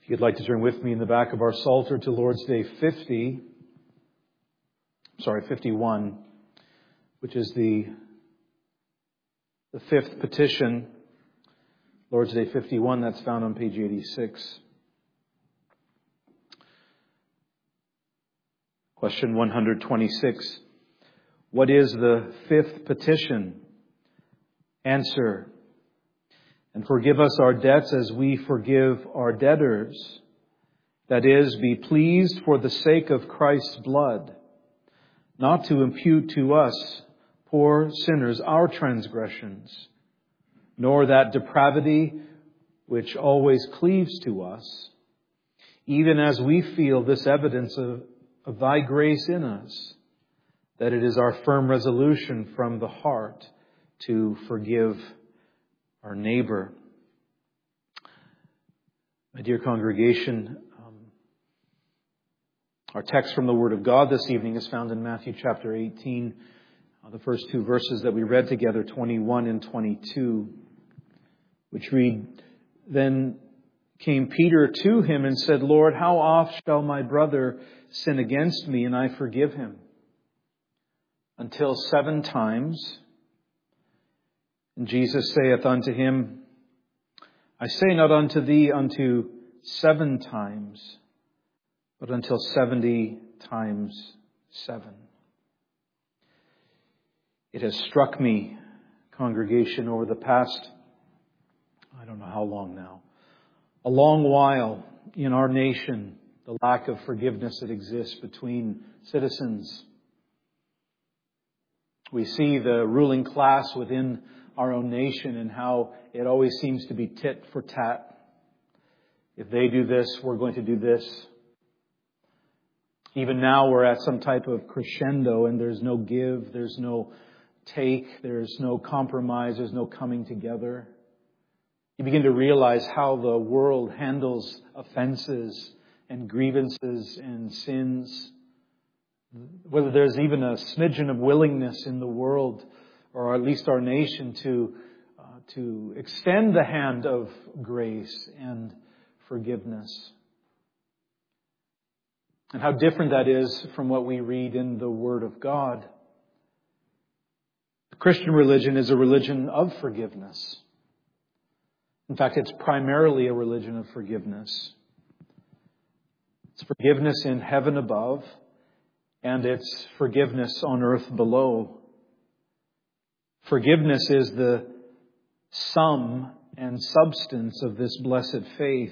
If you'd like to turn with me in the back of our Psalter to Lord's Day 51, which is the fifth petition. Lord's Day 51, that's found on page 86. Question 126. What is the fifth petition? Answer. And forgive us our debts as we forgive our debtors. That is, be pleased for the sake of Christ's blood, not to impute to us, poor sinners, our transgressions, nor that depravity which always cleaves to us, even as we feel this evidence of thy grace in us, that it is our firm resolution from the heart to forgive our neighbor. My dear congregation, our text from the Word of God this evening is found in Matthew chapter 18, the first two verses that we read together, 21 and 22, which read, Then came Peter to him and said, Lord, how oft shall my brother sin against me and I forgive him? Until 7 times. And Jesus saith unto him, I say not unto thee unto 7 times, but until 70 times 7. It has struck me, congregation, over the past, I don't know how long now, a long while in our nation, the lack of forgiveness that exists between citizens. We see the ruling class within our own nation and how it always seems to be tit for tat. If they do this, we're going to do this. Even now we're at some type of crescendo and there's no give, there's no take, there's no compromise, there's no coming together. You begin to realize how the world handles offenses and grievances and sins. Whether there's even a smidgen of willingness in the world, or at least our nation, to extend the hand of grace and forgiveness. And how different that is from what we read in the Word of God. The Christian religion is a religion of forgiveness. In fact, it's primarily a religion of forgiveness. It's forgiveness in heaven above, and it's forgiveness on earth below. Forgiveness is the sum and substance of this blessed faith.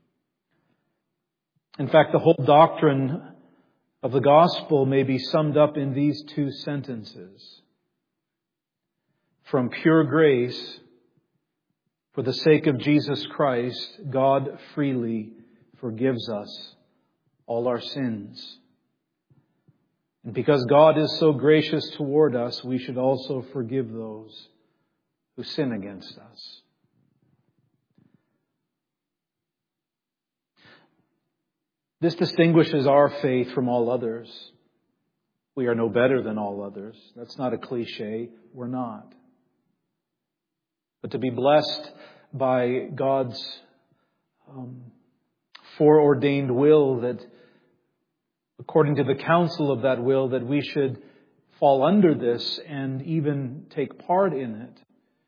In fact, the whole doctrine of the gospel may be summed up in these 2 sentences. From pure grace, for the sake of Jesus Christ, God freely forgives us all our sins. And because God is so gracious toward us, we should also forgive those who sin against us. This distinguishes our faith from all others. We are no better than all others. That's not a cliche. We're not. But to be blessed by God's foreordained will, that according to the counsel of that will, that we should fall under this and even take part in it.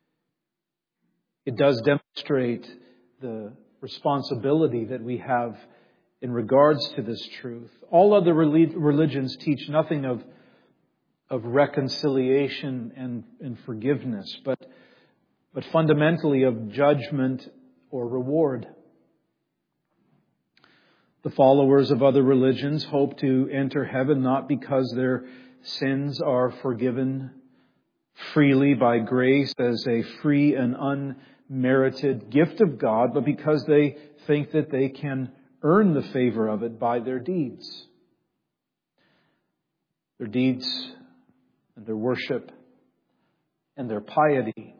It does demonstrate the responsibility that we have in regards to this truth. All other religions teach nothing of reconciliation and forgiveness, but fundamentally of judgment or reward. The followers of other religions hope to enter heaven not because their sins are forgiven freely by grace as a free and unmerited gift of God, but because they think that they can earn the favor of it by their deeds. Their deeds and their worship and their piety.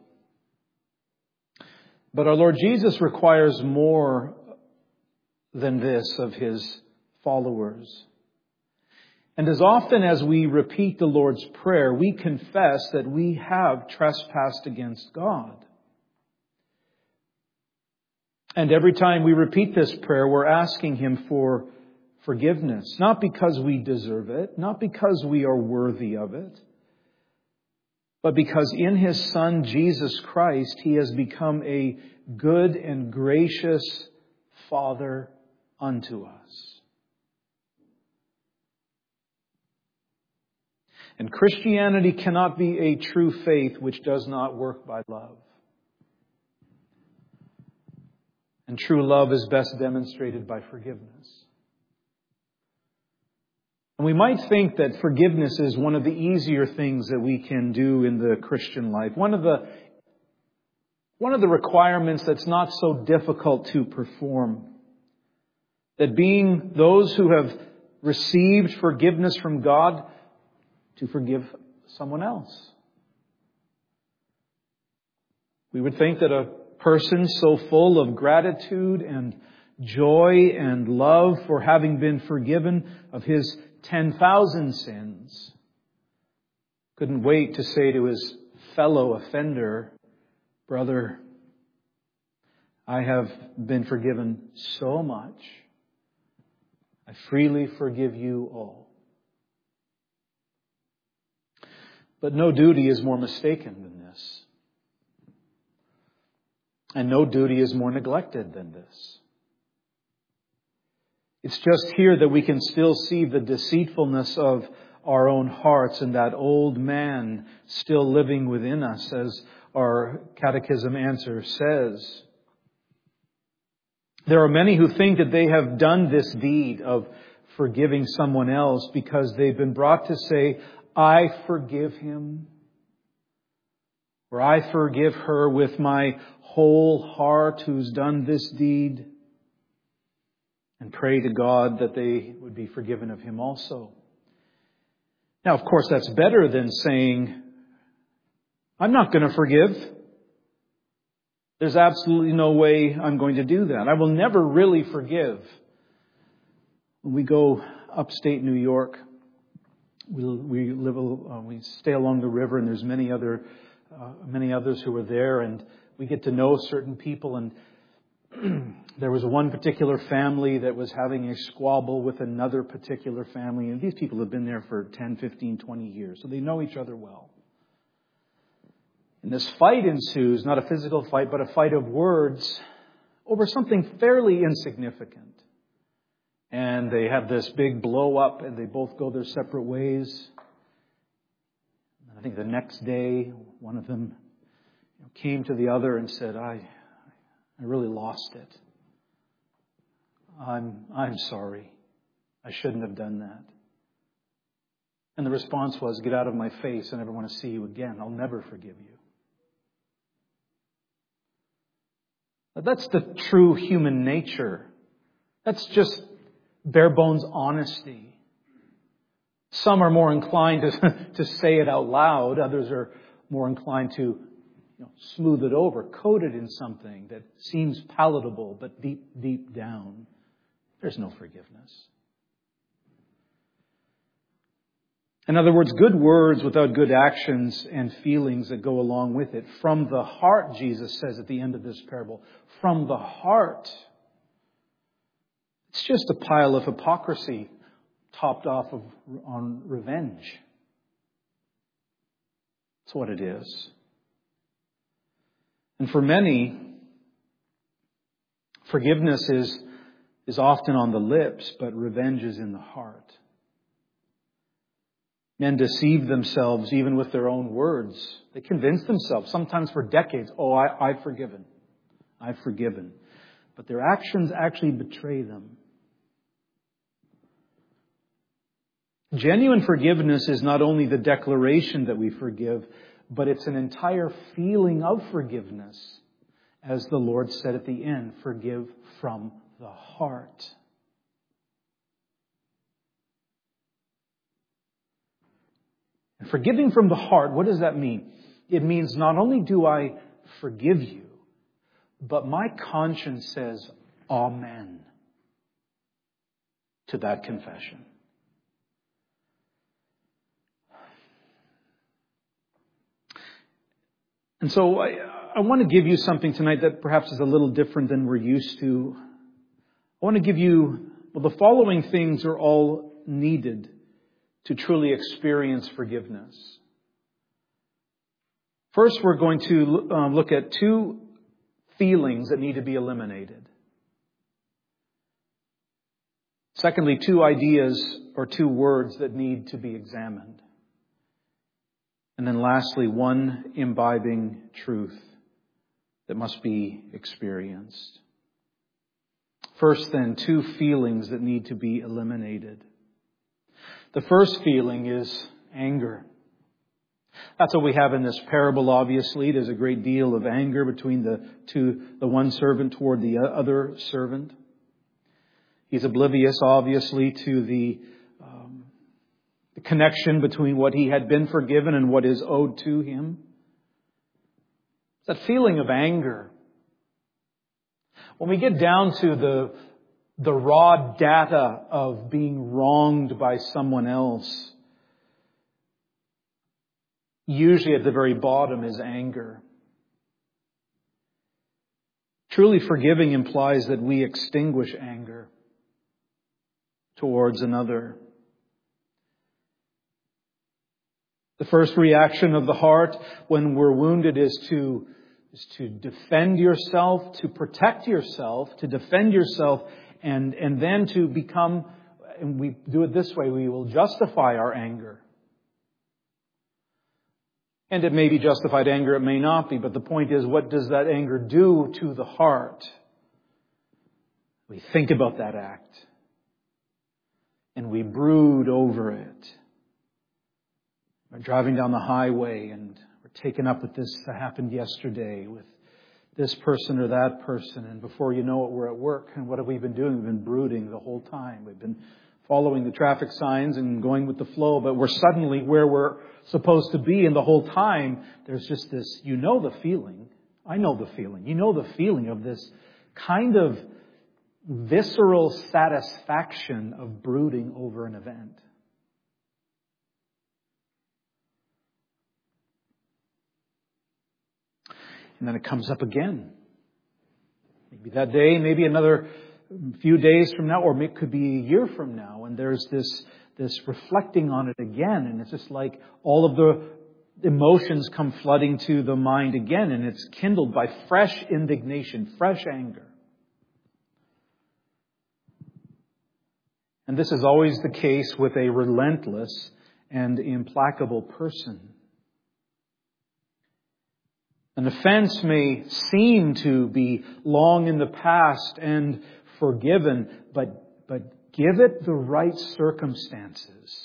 But our Lord Jesus requires more than this of His followers. And as often as we repeat the Lord's Prayer, we confess that we have trespassed against God. And every time we repeat this prayer, we're asking Him for forgiveness. Not because we deserve it, not because we are worthy of it, but because in His Son, Jesus Christ, He has become a good and gracious Father unto us. And Christianity cannot be a true faith which does not work by love. And true love is best demonstrated by forgiveness. And we might think that forgiveness is one of the easier things that we can do in the Christian life. One of the requirements that's not so difficult to perform. That being those who have received forgiveness from God, to forgive someone else. We would think that a person so full of gratitude and joy and love for having been forgiven of his 10,000 sins couldn't wait to say to his fellow offender, brother, I have been forgiven so much. I freely forgive you all. But no duty is more mistaken than this. And no duty is more neglected than this. It's just here that we can still see the deceitfulness of our own hearts and that old man still living within us, as our catechism answer says. There are many who think that they have done this deed of forgiving someone else because they've been brought to say, I forgive him, or I forgive her with my whole heart who's done this deed, and pray to God that they would be forgiven of him also. Now, of course, that's better than saying, I'm not going to forgive. There's absolutely no way I'm going to do that. I will never really forgive. When we go upstate New York, we stay along the river, and there's many others who are there, and we get to know certain people. And there was one particular family that was having a squabble with another particular family, and these people have been there for 10, 15, 20 years, so they know each other well. And this fight ensues, not a physical fight, but a fight of words over something fairly insignificant. And they have this big blow up, and they both go their separate ways. And I think the next day, one of them came to the other and said, I really lost it. I'm sorry. I shouldn't have done that. And the response was, get out of my face. I never want to see you again. I'll never forgive you. But that's the true human nature. That's just bare bones honesty. Some are more inclined to say it out loud. Others are more inclined to smooth it over, coat it in something that seems palatable, but deep down, there's no forgiveness. In other words, good words without good actions and feelings that go along with it. From the heart, Jesus says at the end of this parable, from the heart. It's just a pile of hypocrisy topped off on revenge. That's what it is. And for many, forgiveness is often on the lips, but revenge is in the heart. Men deceive themselves even with their own words. They convince themselves, sometimes for decades, I've forgiven. I've forgiven. But their actions actually betray them. Genuine forgiveness is not only the declaration that we forgive, but it's an entire feeling of forgiveness. As the Lord said at the end, forgive from the heart. And forgiving from the heart, what does that mean? It means not only do I forgive you, but my conscience says, Amen, to that confession. And so I want to give you something tonight that perhaps is a little different than we're used to. I want to give you, well, the following things are all needed to truly experience forgiveness. First, we're going to look at two feelings that need to be eliminated. Secondly, two ideas or two words that need to be examined. And then lastly, one imbibing truth that must be experienced. First then, two feelings that need to be eliminated. The first feeling is anger. That's what we have in this parable, obviously. There's a great deal of anger between the one servant toward the other servant. He's oblivious, obviously, to the connection between what he had been forgiven and what is owed to him. That feeling of anger. When we get down to the raw data of being wronged by someone else, usually at the very bottom is anger. Truly forgiving implies that we extinguish anger towards another. The first reaction of the heart when we're wounded is to defend yourself, to protect yourself, to defend yourself, and then to become, and we do it this way, we will justify our anger. And it may be justified anger, it may not be, but the point is, what does that anger do to the heart? We think about that act, and we brood over it. We're driving down the highway and we're taken up with this that happened yesterday with this person or that person. And before you know it, we're at work. And what have we been doing? We've been brooding the whole time. We've been following the traffic signs and going with the flow. But we're suddenly where we're supposed to be. And the whole time, there's just this, you know the feeling. I know the feeling. You know the feeling of this kind of visceral satisfaction of brooding over an event. And then it comes up again. Maybe that day, maybe another few days from now, or it could be a year from now. And there's this reflecting on it again. And it's just like all of the emotions come flooding to the mind again. And it's kindled by fresh indignation, fresh anger. And this is always the case with a relentless and implacable person. An offense may seem to be long in the past and forgiven, but give it the right circumstances.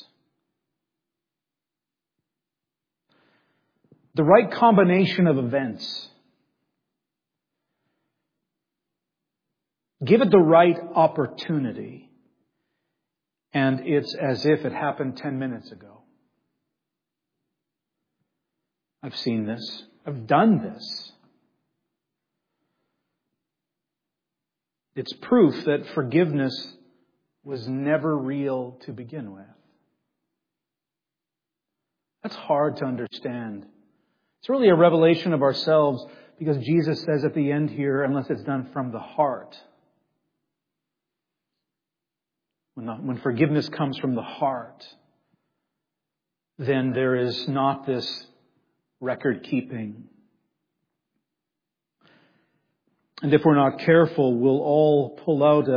The right combination of events. Give it the right opportunity. And it's as if it happened 10 minutes ago. I've seen this. I've done this. It's proof that forgiveness was never real to begin with. That's hard to understand. It's really a revelation of ourselves because Jesus says at the end here, unless it's done from the heart. When forgiveness comes from the heart, then there is not this record keeping. And if we're not careful, we'll all pull out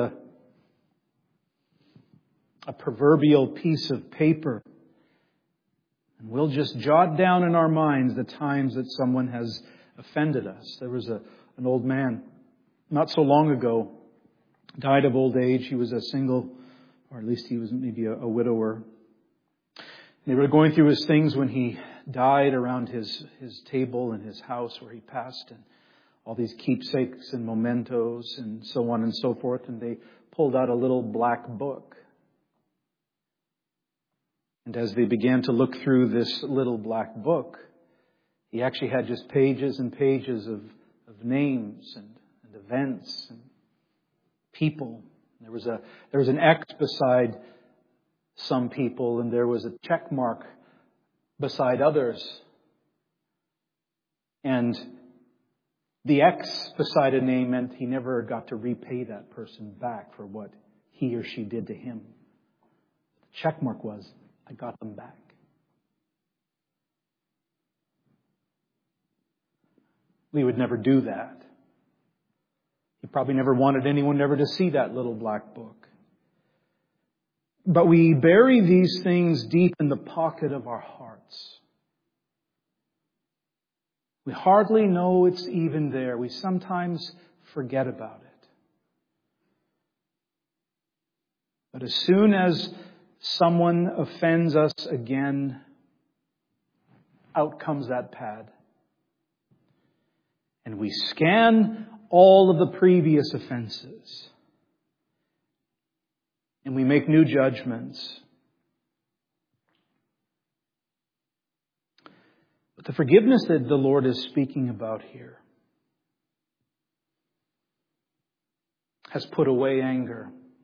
a proverbial piece of paper and we'll just jot down in our minds the times that someone has offended us. There was an old man not so long ago, died of old age. He was a single, or at least he was maybe a widower. They were going through his things when he died around his table in his house where he passed, and all these keepsakes and mementos and so on and so forth. And they pulled out a little black book. And as they began to look through this little black book, he actually had just pages and pages of names and events and people. There was an X beside some people, and there was a check mark beside others. And the X beside a name meant he never got to repay that person back for what he or she did to him. The check mark was, I got them back. We would never do that. He probably never wanted anyone ever to see that little black book. But we bury these things deep in the pocket of our hearts. We hardly know it's even there. We sometimes forget about it. But as soon as someone offends us again, out comes that pad. And we scan all of the previous offenses. And we make new judgments. But the forgiveness that the Lord is speaking about here has put away anger.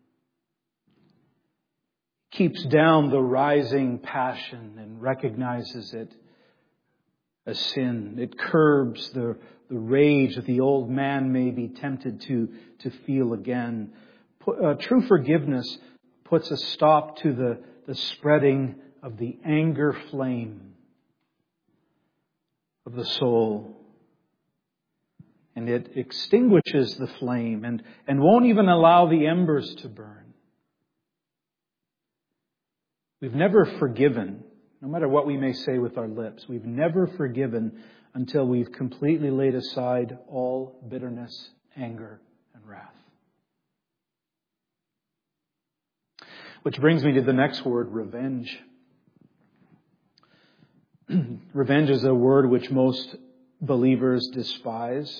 Keeps down the rising passion and recognizes it as sin. It curbs the rage that the old man may be tempted to feel again. True forgiveness puts a stop to the spreading of the anger flame of the soul. And it extinguishes the flame and won't even allow the embers to burn. We've never forgiven, no matter what we may say with our lips, we've never forgiven until we've completely laid aside all bitterness, anger, and wrath. Which brings me to the next word, revenge. Revenge is a word which most believers despise.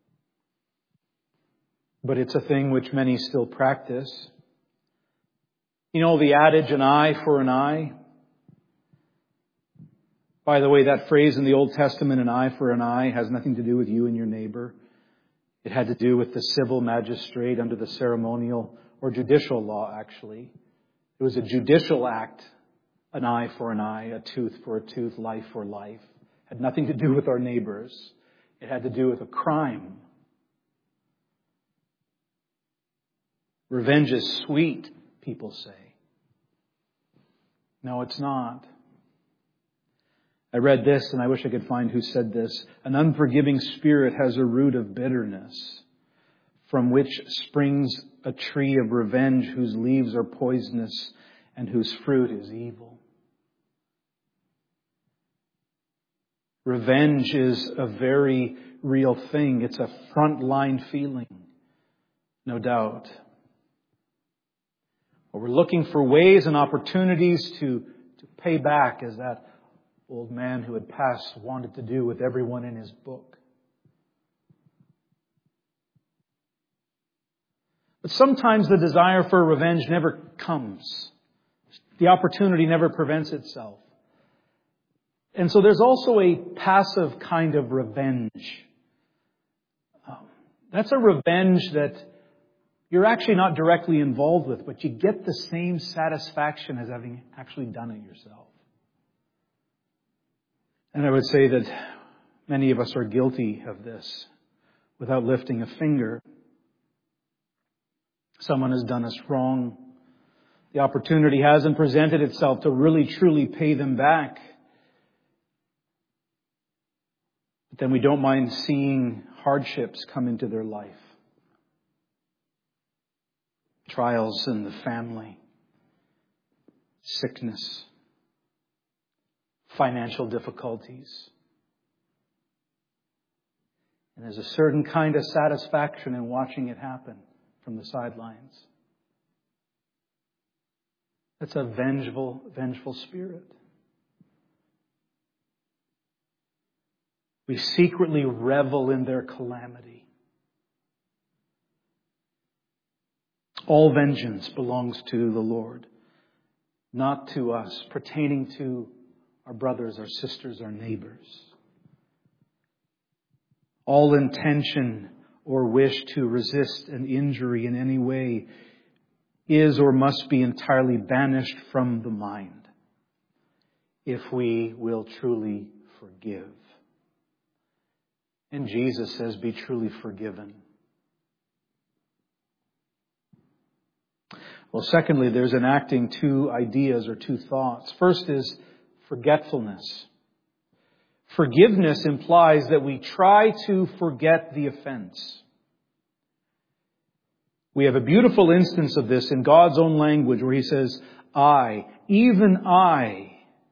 But it's a thing which many still practice. You know the adage, an eye for an eye? By the way, that phrase in the Old Testament, an eye for an eye, has nothing to do with you and your neighbor. It had to do with the civil magistrate under the ceremonial or judicial law, actually. It was a judicial act, an eye for an eye, a tooth for a tooth, life for life. It had nothing to do with our neighbors. It had to do with a crime. Revenge is sweet, people say. No, it's not. I read this, and I wish I could find who said this. An unforgiving spirit has a root of bitterness, from which springs a tree of revenge whose leaves are poisonous and whose fruit is evil. Revenge is a very real thing. It's a frontline feeling, no doubt. We're looking for ways and opportunities to pay back, as that old man who had passed wanted to do with everyone in his book. But sometimes the desire for revenge never comes. The opportunity never presents itself. And so there's also a passive kind of revenge. That's a revenge that you're actually not directly involved with, but you get the same satisfaction as having actually done it yourself. And I would say that many of us are guilty of this without lifting a finger. Someone has done us wrong. The opportunity hasn't presented itself to really truly pay them back. But then we don't mind seeing hardships come into their life. Trials in the family, sickness, financial difficulties. And there's a certain kind of satisfaction in watching it happen from the sidelines. That's a vengeful spirit. We secretly revel in their calamity. All vengeance belongs to the Lord, not to us, pertaining to our brothers, our sisters, our neighbors. All intention or wish to resist an injury in any way is or must be entirely banished from the mind if we will truly forgive. And Jesus says, be truly forgiven. Well, secondly, there's enacting two ideas or two thoughts. First is forgetfulness. Forgiveness implies that we try to forget the offense. We have a beautiful instance of this in God's own language where He says, I, even I,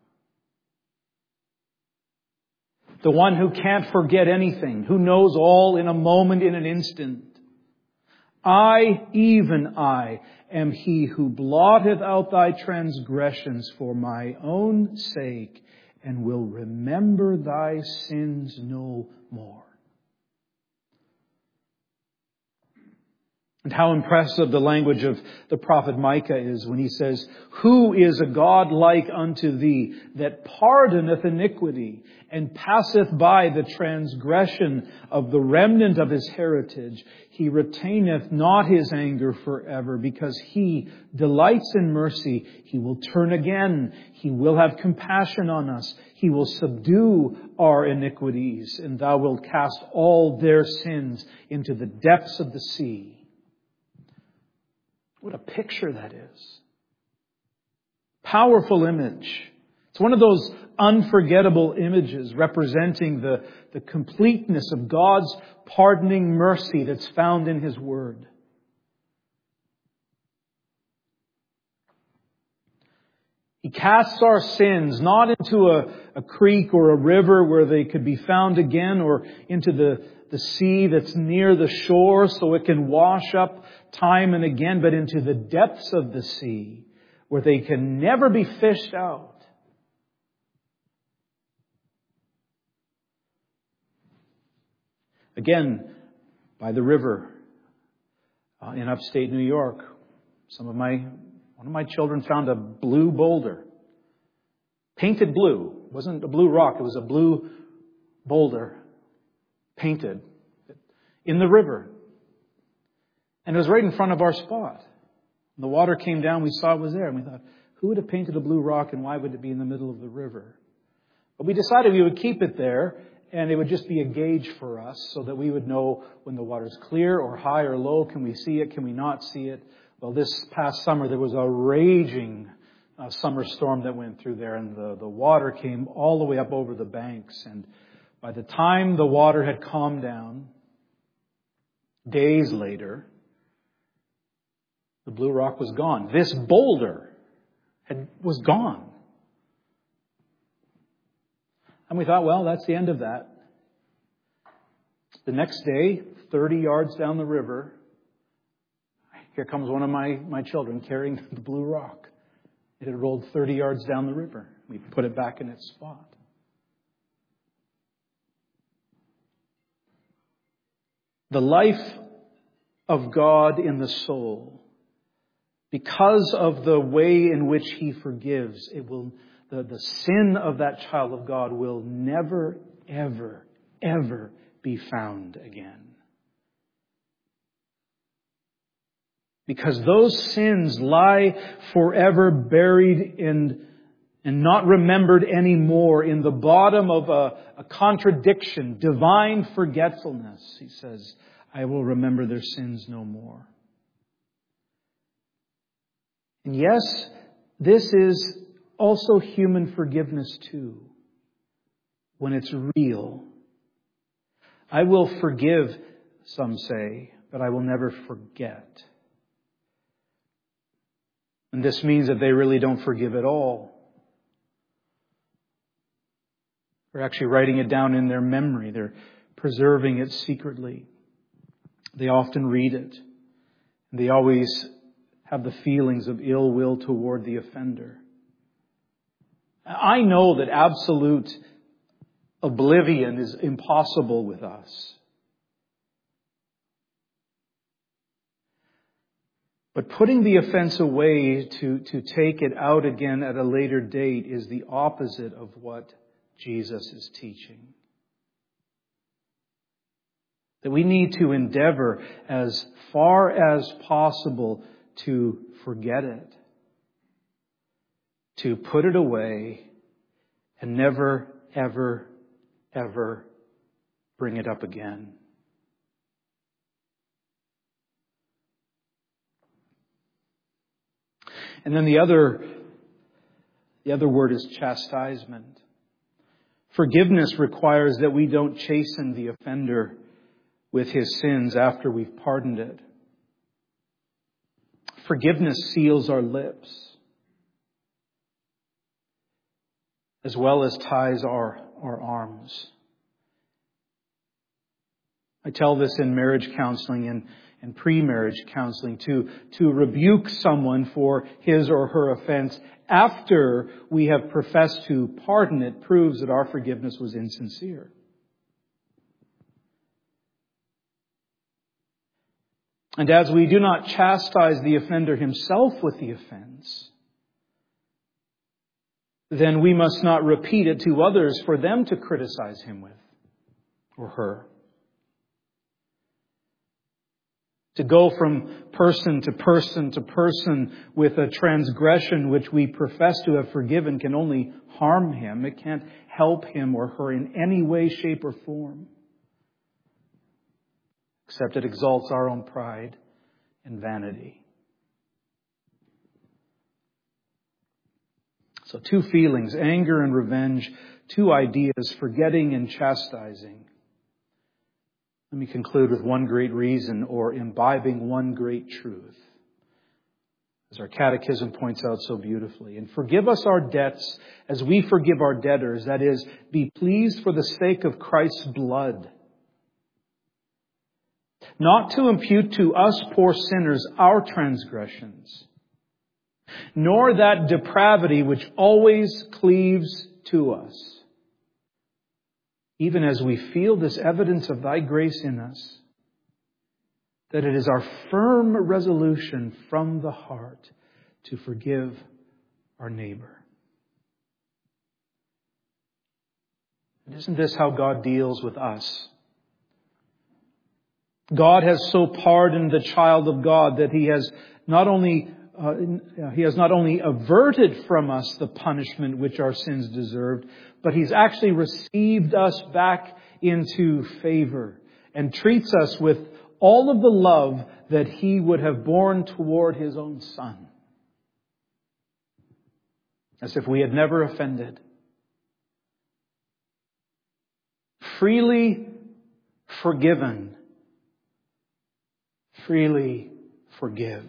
the one who can't forget anything, who knows all in a moment, in an instant. I, even I, am He who blotteth out thy transgressions for my own sake and will remember thy sins no more. And how impressive the language of the prophet Micah is when he says, who is a God like unto thee that pardoneth iniquity and passeth by the transgression of the remnant of his heritage? He retaineth not his anger forever, because he delights in mercy. He will turn again. He will have compassion on us. He will subdue our iniquities, and thou wilt cast all their sins into the depths of the sea. What a picture that is. Powerful image. It's one of those unforgettable images representing the completeness of God's pardoning mercy that's found in His Word. He casts our sins not into a creek or a river where they could be found again, or into the sea that's near the shore so it can wash up time and again, but into the depths of the sea where they can never be fished out. Again, by the river in upstate New York, one of my children found a blue boulder. Painted blue. It wasn't a blue rock, it was a blue boulder. Painted in the river. And it was right in front of our spot. When the water came down, we saw it was there. And we thought, who would have painted a blue rock and why would it be in the middle of the river? But we decided we would keep it there, and it would just be a gauge for us so that we would know when the water's clear or high or low. Can we see it? Can we not see it? Well, this past summer, there was a raging summer storm that went through there, and the water came all the way up over the banks. And by the time the water had calmed down, days later, the blue rock was gone. This boulder was gone. And we thought, well, that's the end of that. The next day, 30 yards down the river, here comes one of my children carrying the blue rock. It had rolled 30 yards down the river. We put it back in its spot. The life of God in the soul, because of the way in which He forgives, the sin of that child of God will never, ever, ever be found again. Because those sins lie forever buried and not remembered anymore in the bottom of a contradiction, divine forgetfulness. He says, I will remember their sins no more. And yes, this is also human forgiveness too, when it's real. I will forgive, some say, but I will never forget. And this means that they really don't forgive at all. They're actually writing it down in their memory. They're preserving it secretly. They often read it. They always have the feelings of ill will toward the offender. I know that absolute oblivion is impossible with us. But putting the offense away to take it out again at a later date is the opposite of what Jesus is teaching. That we need to endeavor as far as possible to forget it, to put it away, and never, ever, ever bring it up again. And then the other word is chastisement. Forgiveness requires that we don't chasten the offender with his sins after we've pardoned it. Forgiveness seals our lips, as well as ties our arms. I tell this in marriage counseling and pre-marriage counseling too. To rebuke someone for his or her offense after we have professed to pardon it proves that our forgiveness was insincere. And as we do not chastise the offender himself with the offense, then we must not repeat it to others for them to criticize him with or her. To go from person to person to person with a transgression which we profess to have forgiven can only harm him. It can't help him or her in any way, shape, or form. Except it exalts our own pride and vanity. So 2 feelings, anger and revenge, 2 ideas, forgetting and chastising. Let me conclude with one great reason, or imbibing one great truth, as our catechism points out so beautifully. And forgive us our debts as we forgive our debtors. That is, be pleased for the sake of Christ's blood. Not to impute to us poor sinners our transgressions, nor that depravity which always cleaves to us. Even as we feel this evidence of Thy grace in us, that it is our firm resolution from the heart to forgive our neighbor. And isn't this how God deals with us? God has so pardoned the child of God that He has not only averted from us the punishment which our sins deserved, but He's actually received us back into favor and treats us with all of the love that He would have borne toward His own Son, as if we had never offended. Freely forgiven, freely forgive.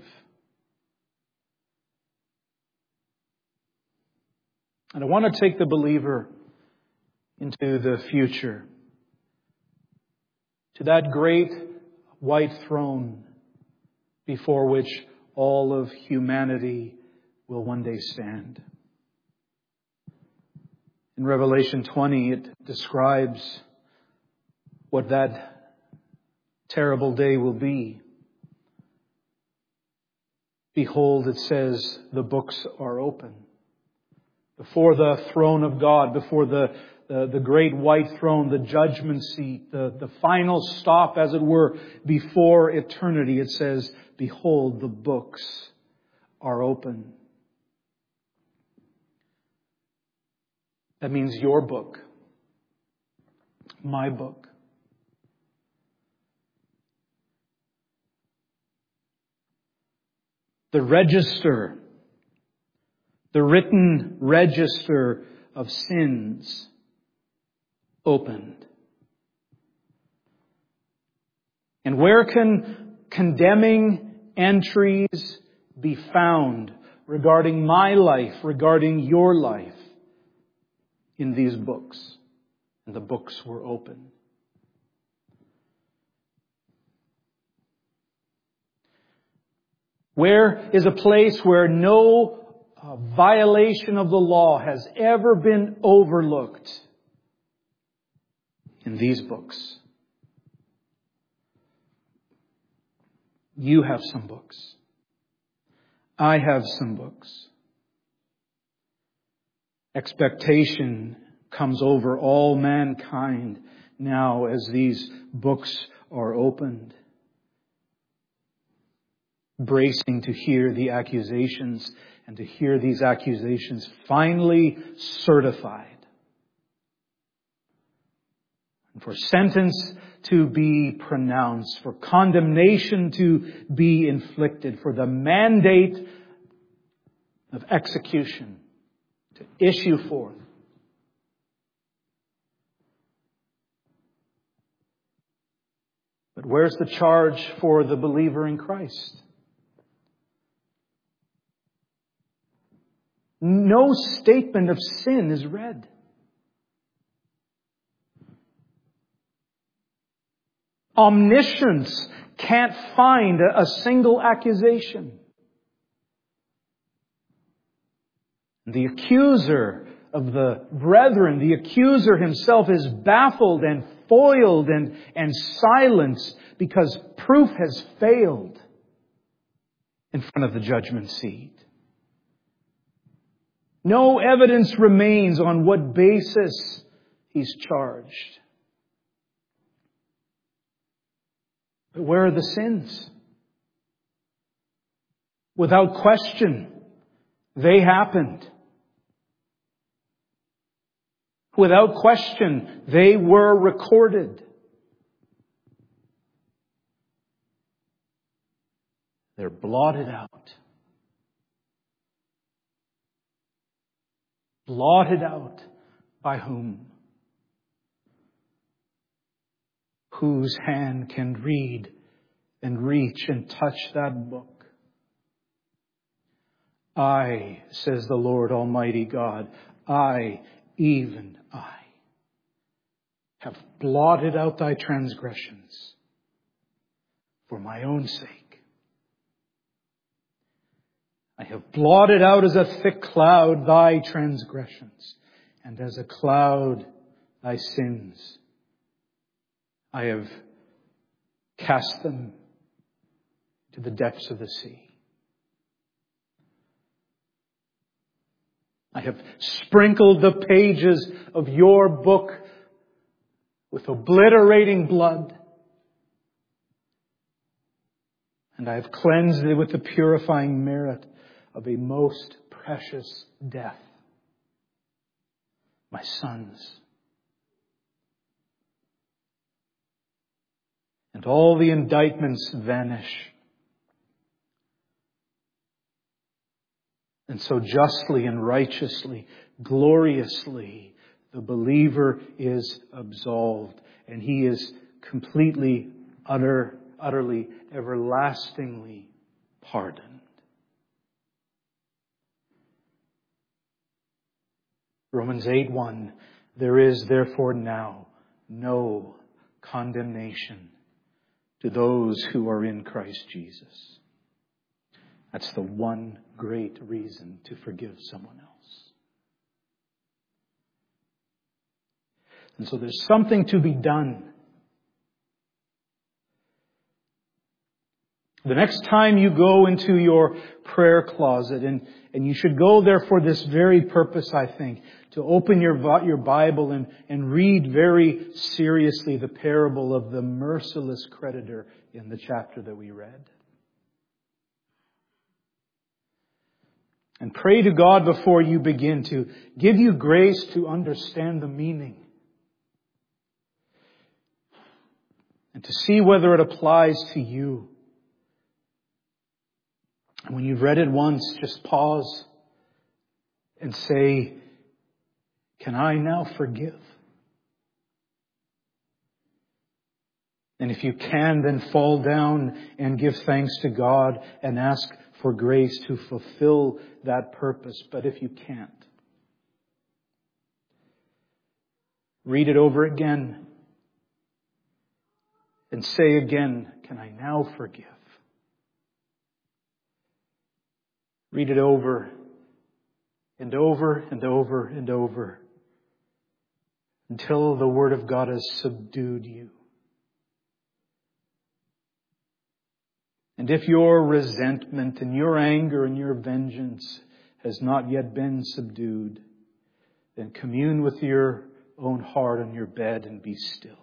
And I want to take the believer into the future, to that great white throne before which all of humanity will one day stand. In Revelation 20, it describes what that terrible day will be. Behold, it says, the books are open. Before the throne of God, before the great white throne, the judgment seat, the final stop, as it were, before eternity, it says, behold, the books are open. That means your book, my book. The register, the written register of sins opened. And where can condemning entries be found regarding my life, regarding your life? In these books. And the books were open. Where is a place where no violation of the law has ever been overlooked? In these books. You have some books. I have some books. Expectation comes over all mankind now as these books are opened. Bracing to hear the accusations and to hear these accusations finally certified. for sentence to be pronounced, for condemnation to be inflicted, for the mandate of execution to issue forth. But where's the charge for the believer in Christ? No statement of sin is read. Omniscience can't find a single accusation. The accuser of the brethren, the accuser himself, is baffled and foiled and silenced because proof has failed in front of the judgment seat. No evidence remains on what basis he's charged. But where are the sins? Without question, they happened. Without question, they were recorded. They're blotted out. Blotted out by whom? Whose hand can read and reach and touch that book? I, says the Lord Almighty God, I, even I, have blotted out thy transgressions for my own sake. I have blotted out as a thick cloud thy transgressions, and as a cloud thy sins. I have cast them to the depths of the sea. I have sprinkled the pages of your book with obliterating blood. And I have cleansed it with the purifying merit of a most precious death. My sons. And all the indictments vanish. And so justly and righteously, gloriously, the believer is absolved. And he is completely, utterly, everlastingly pardoned. Romans 8:1, there is therefore now no condemnation to those who are in Christ Jesus. That's the one great reason to forgive someone else. And so there's something to be done. The next time you go into your prayer closet, and you should go there for this very purpose, I think, to open your Bible and read very seriously the parable of the merciless creditor in the chapter that we read. And pray to God before you begin to give you grace to understand the meaning. And to see whether it applies to you. And when you've read it once, just pause and say, can I now forgive? And if you can, then fall down and give thanks to God and ask for grace to fulfill that purpose. But if you can't, read it over again and say again, can I now forgive? Read it over and over and over and over until the Word of God has subdued you. And if your resentment and your anger and your vengeance has not yet been subdued, then commune with your own heart on your bed and be still.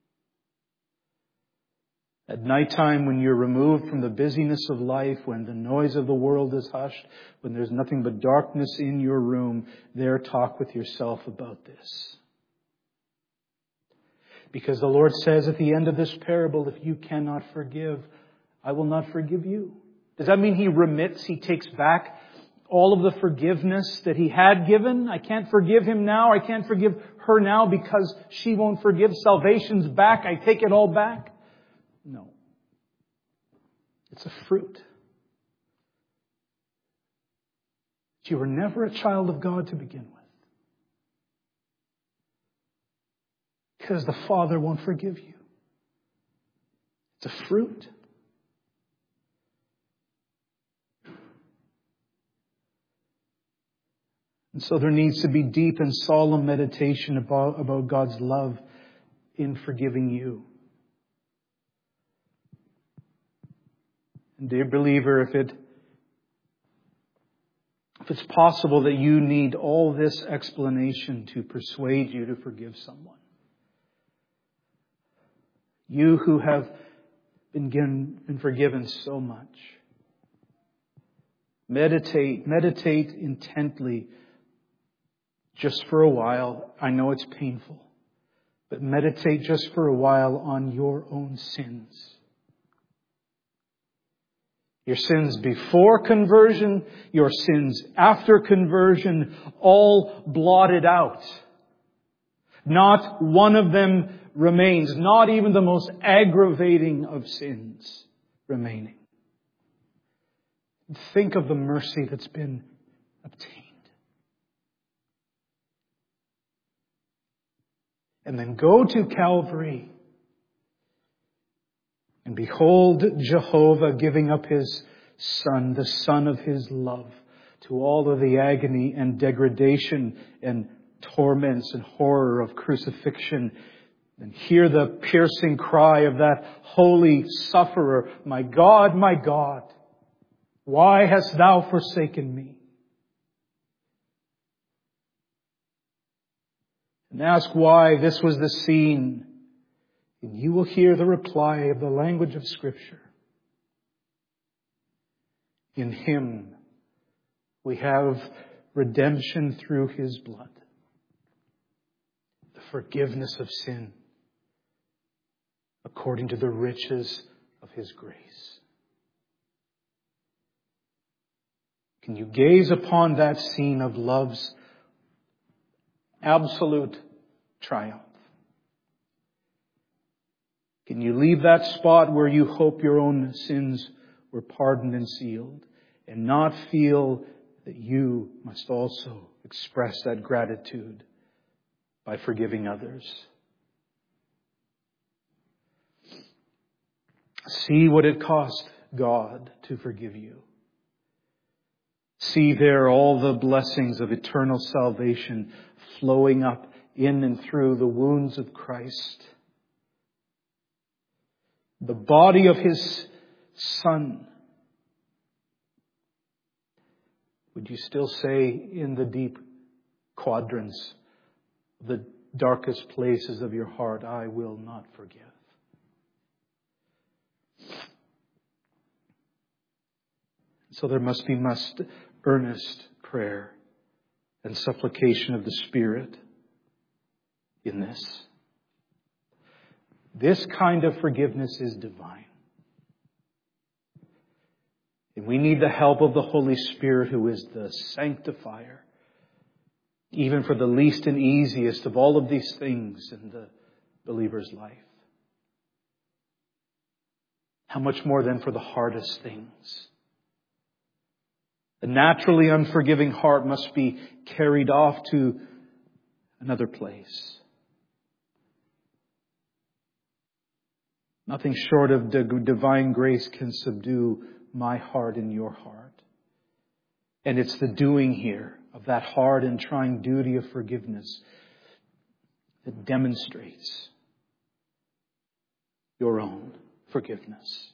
At nighttime, when you're removed from the busyness of life, when the noise of the world is hushed, when there's nothing but darkness in your room, there talk with yourself about this. Because the Lord says at the end of this parable, if you cannot forgive, I will not forgive you. Does that mean He remits? He takes back all of the forgiveness that He had given? I can't forgive him now. I can't forgive her now because she won't forgive. Salvation's back. I take it all back. No. It's a fruit. You were never a child of God to begin with. Because the Father won't forgive you. It's a fruit. And so there needs to be deep and solemn meditation about God's love in forgiving you. And dear believer, if it's possible that you need all this explanation to persuade you to forgive someone, you who have been forgiven so much, meditate intently just for a while. I know it's painful, but meditate just for a while on your own sins. Your sins before conversion, your sins after conversion, all blotted out. Not one of them remains, not even the most aggravating of sins remaining. Think of the mercy that's been obtained. And then go to Calvary and behold Jehovah giving up His Son, the Son of His love, to all of the agony and degradation and torments and horror of crucifixion. And hear the piercing cry of that holy sufferer, my God, why hast thou forsaken me? And ask why this was the scene. And you will hear the reply of the language of Scripture. In Him we have redemption through His blood, the forgiveness of sin, according to the riches of His grace. Can you gaze upon that scene of love's absolute triumph? Can you leave that spot where you hope your own sins were pardoned and sealed and not feel that you must also express that gratitude by forgiving others? See what it cost God to forgive you. See there all the blessings of eternal salvation flowing up in and through the wounds of Christ. The body of His Son. Would you still say in the deep quadrants, the darkest places of your heart, I will not forgive? So there must be earnest prayer and supplication of the Spirit in this. This kind of forgiveness is divine. And we need the help of the Holy Spirit, who is the sanctifier, even for the least and easiest of all of these things in the believer's life. How much more then for the hardest things? The naturally unforgiving heart must be carried off to another place. Nothing short of divine grace can subdue my heart and your heart. And it's the doing here of that hard and trying duty of forgiveness that demonstrates your own forgiveness.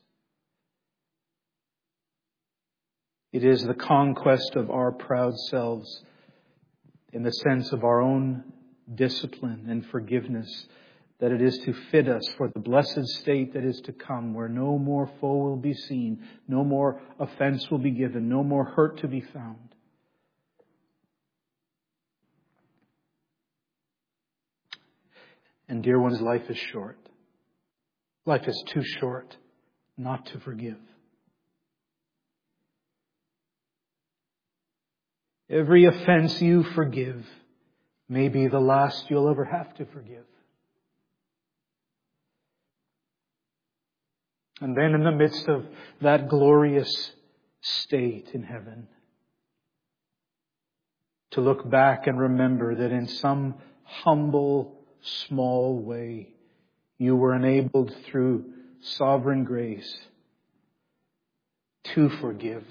It is the conquest of our proud selves in the sense of our own discipline and forgiveness that it is to fit us for the blessed state that is to come, where no more foe will be seen, no more offense will be given, no more hurt to be found. And dear ones, life is short. Life is too short not to forgive. Every offense you forgive may be the last you'll ever have to forgive. And then in the midst of that glorious state in heaven, to look back and remember that in some humble, small way, you were enabled through sovereign grace to forgive,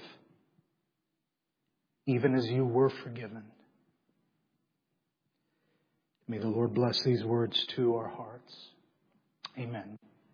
even as you were forgiven. May the Lord bless these words to our hearts. Amen.